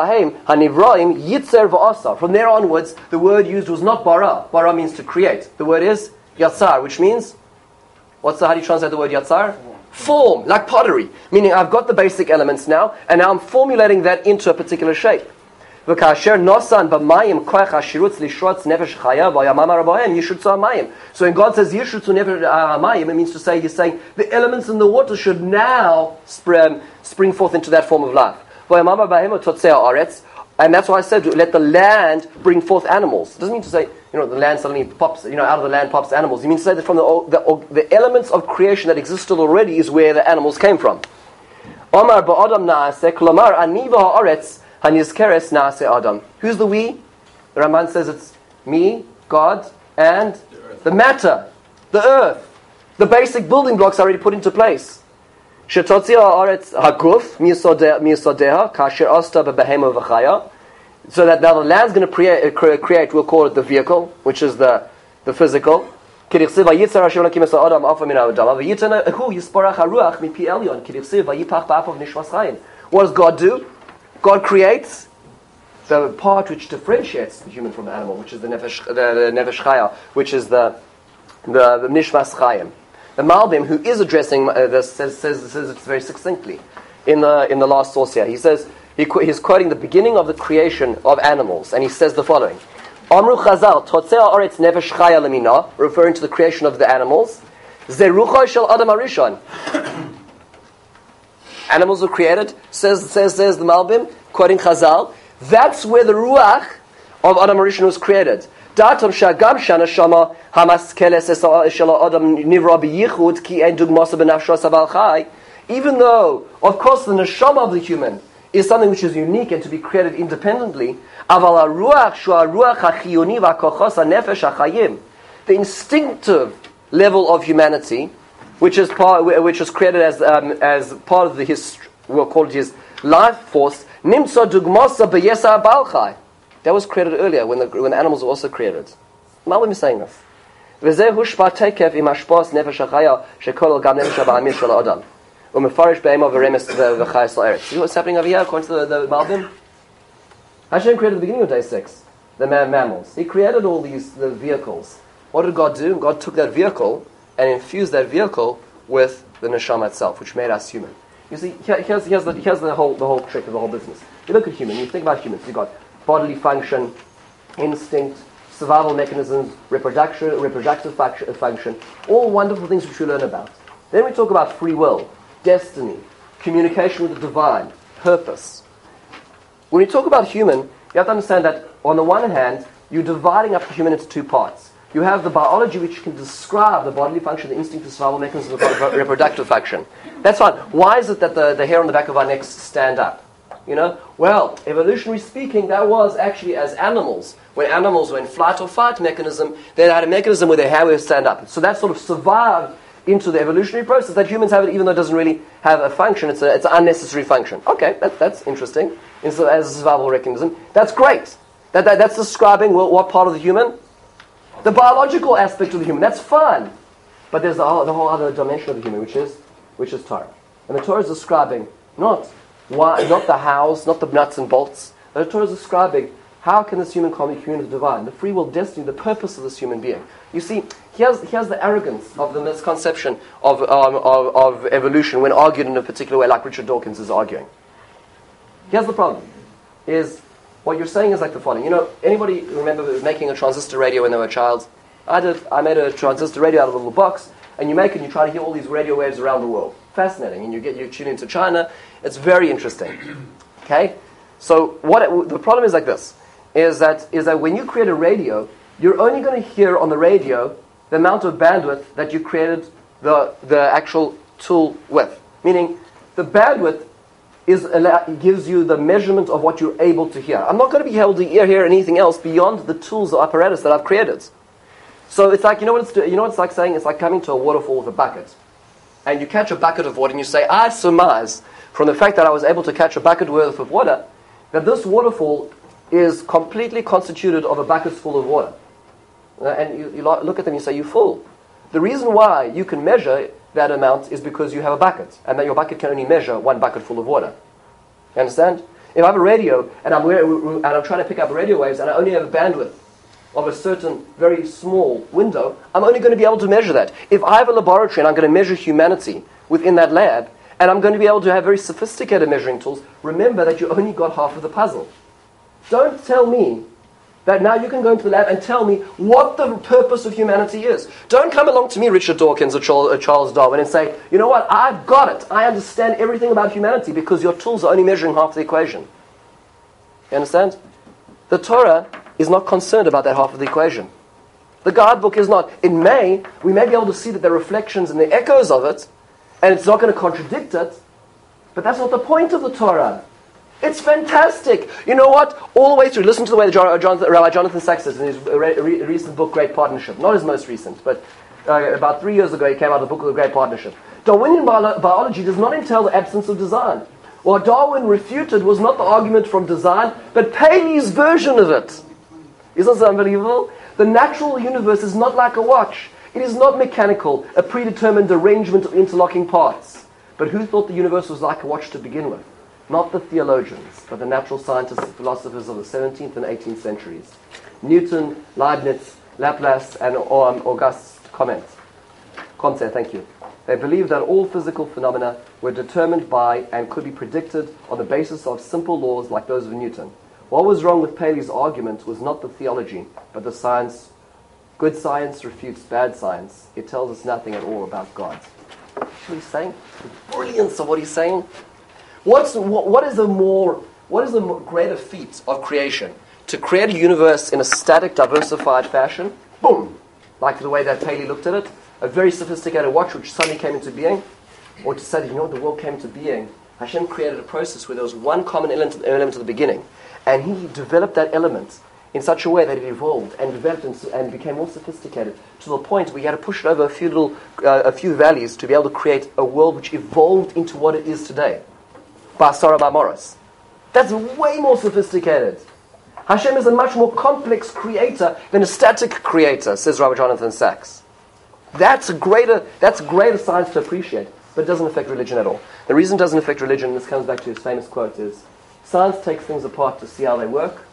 onwards, the word used was not bara. Bara means to create. The word is yatzar, which means, what's the, how do you translate the word yatzar? Form, like pottery. Meaning I've got the basic elements now, and now I'm formulating that into a particular shape. So when God says Yishutzu Nefesh Hamayim, it means to say, he's saying the elements in the water should now spring, spring forth into that form of life. And that's why I said, let the land bring forth animals. It doesn't mean to say, you know, the land suddenly pops, you know, out of the land pops animals. It means to say that from the, the, the elements of creation that existed already is where the animals came from. Omar ba'adam na'aseh, klomar aniva ha'aretz, hanizkeres na'aseh adam. Who's the we? The Ramban says it's me, God, and the matter, the earth. The basic building blocks are already put into place. Shetotzi ha'aretz haguf miyasodeha kasher asta b'behema v'chaya. So that now the land's going to create, create, we'll call it the vehicle, which is the, the physical. What does God do? God creates the part which differentiates the human from the animal, which is the nefesh, the, the nefesh chaya, which is the the, the nishmas chayim. The Malbim, who is addressing uh, this, says, says says it very succinctly in the in the last source here. He says he, he's quoting the beginning of the creation of animals, and he says the following: Amru Chazal, Totzea Oretz Nefesh Chaya Lemina, referring to the creation of the animals. Zerucha Shel Adam Arishon. Animals were created, says says says the Malbim, quoting Chazal. That's where the ruach of Adam Arishon was created. Datam Shagam Shana Shama Hamaskeles Shel Adam Nivra B'Yichud Ki Ein Dugmasa B'Nafsho Saval Chai. Even though, of course, the neshama of the human is something which is unique and to be created independently, Aval HaRuach Shu HaRuach HaChiyoni VaKochos HaNefesh HaChayim, the instinctive level of humanity, which is part, which was created as um, as part of the his, we'll call it his life force, Nimtza Dugmasa B'Yesa Balchai. That was created earlier when the when the animals were also created. Malbim is saying this. V'zeh hushpa tekev im hashpos nefesh hachaya shekol gam nefesh ha'ba'amir shel ha'adam. Umefarish be'ema v'remes v'chayis la'eretz. See what's happening over here according to the, the Malbim? Hashem created the beginning of day six, the man, mammals. He created all these the vehicles. What did God do? God took that vehicle and infused that vehicle with the neshama itself, which made us human. You see, here, here's, here's, the, here's the whole the whole trick of the whole business. You look at human, you think about humans. You got bodily function, instinct, survival mechanisms, reproduction, reproductive function, function, all wonderful things which we learn about. Then we talk about free will, destiny, communication with the divine, purpose. When we talk about human, you have to understand that on the one hand, you're dividing up the human into two parts. You have the biology which can describe the bodily function, the instinct, the survival mechanism, the reproductive function. That's fine. Why is it that the, the hair on the back of our necks stand up? You know, well, evolutionary speaking, that was actually as animals. When animals were in flight or fight mechanism, they had a mechanism where their hair would stand up. So that sort of survived into the evolutionary process that humans have it, even though it doesn't really have a function. It's a, it's an unnecessary function. Okay, that, that's interesting. And so as a survival mechanism, that's great. That, that That's describing what, what part of the human? The biological aspect of the human. That's fine. But there's the whole, the whole other dimension of the human, which is which is Torah. And the Torah is describing not why, not the hows, not the nuts and bolts. The Torah is describing how can this human communicate with the divine, the free will, destiny, the purpose of this human being. You see, here's, here's the arrogance of the misconception of, um, of, of evolution when argued in a particular way, like Richard Dawkins is arguing. Here's the problem, is what you're saying is like the following. You know, anybody remember making a transistor radio when they were a child? I did. I made a transistor radio out of a little box, and you make it and you try to hear all these radio waves around the world. Fascinating. And you get you tune into China. It's very interesting. Okay? So what it, the problem is like this, is that is that when you create a radio, you're only going to hear on the radio the amount of bandwidth that you created the, the actual tool with. Meaning, the bandwidth is gives you the measurement of what you're able to hear. I'm not going to be able to hear, hear anything else beyond the tools or apparatus that I've created. So it's like, you know what it's, you know what it's like saying? It's like coming to a waterfall with a bucket. And you catch a bucket of water and you say, I surmise from the fact that I was able to catch a bucket worth of water, that this waterfall is completely constituted of a bucket full of water. Uh, and you, you look at them and you say, you're full. The reason why you can measure that amount is because you have a bucket, and that your bucket can only measure one bucket full of water. You understand? If I have a radio, and I'm, and I'm trying to pick up radio waves, and I only have a bandwidth of a certain very small window, I'm only going to be able to measure that. If I have a laboratory and I'm going to measure humanity within that lab, and I'm going to be able to have very sophisticated measuring tools, remember that you only got half of the puzzle. Don't tell me that now you can go into the lab and tell me what the purpose of humanity is. Don't come along to me, Richard Dawkins or Charles Darwin, and say, you know what, I've got it. I understand everything about humanity because your tools are only measuring half the equation. You understand? The Torah is not concerned about that half of the equation. The guidebook is not. It may, we may be able to see that there are reflections and the echoes of it, and it's not going to contradict it, but that's not the point of the Torah. It's fantastic. You know what? All the way through, listen to the way the John, John, Rabbi Jonathan Sachs says in his re, re, recent book, Great Partnership. Not his most recent, but uh, about three years ago he came out with a book called Great Partnership. Darwinian bio- biology does not entail the absence of design. What Darwin refuted was not the argument from design, but Paley's version of it. Isn't this unbelievable? The natural universe is not like a watch. It is not mechanical, a predetermined arrangement of interlocking parts. But who thought the universe was like a watch to begin with? Not the theologians, but the natural scientists and philosophers of the seventeenth and eighteenth centuries. Newton, Leibniz, Laplace, and um, Auguste Comte. Comte, thank you. They believed that all physical phenomena were determined by and could be predicted on the basis of simple laws like those of Newton. What was wrong with Paley's argument was not the theology, but the science. Good science refutes bad science. It tells us nothing at all about God. What he's saying? The brilliance of what he's saying. What's what, what is the more what is the more greater feat of creation? To create a universe in a static, diversified fashion, boom, like the way that Paley looked at it, a very sophisticated watch which suddenly came into being, or to say that, you know, the world came into being. Hashem created a process where there was one common element, element at the beginning, and He developed that element in such a way that it evolved and developed and, and became more sophisticated to the point where you had to push it over a few little, uh, a few valleys to be able to create a world which evolved into what it is today. Basara Bamoros. That's way more sophisticated. Hashem is a much more complex creator than a static creator, says Rabbi Jonathan Sachs. That's a greater, that's greater science to appreciate, but it doesn't affect religion at all. The reason it doesn't affect religion, and this comes back to his famous quote, is science takes things apart to see how they work.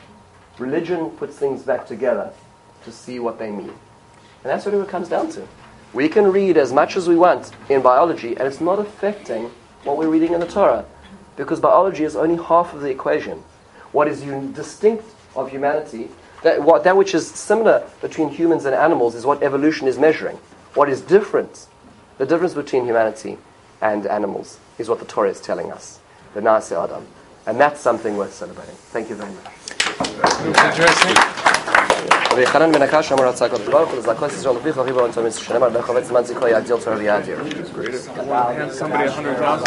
Religion puts things back together to see what they mean. And that's what it comes down to. We can read as much as we want in biology, and it's not affecting what we're reading in the Torah. Because biology is only half of the equation. what is un- distinct of humanity, that, what, that which is similar between humans and animals is what evolution is measuring. What is different, the difference between humanity and animals, is what the Torah is telling us. The Na'aseh Adam. And that's something worth celebrating. Thank you very much. Interesting. ויחנן בן הקש אמר רצה הקדוש ברוך הוא לזכות ישראל לפיך אחיו ואנתו שנאמר בחפץ זמן זכרו יגדיל תורה ויאדיר. Somebody a hundred thousand.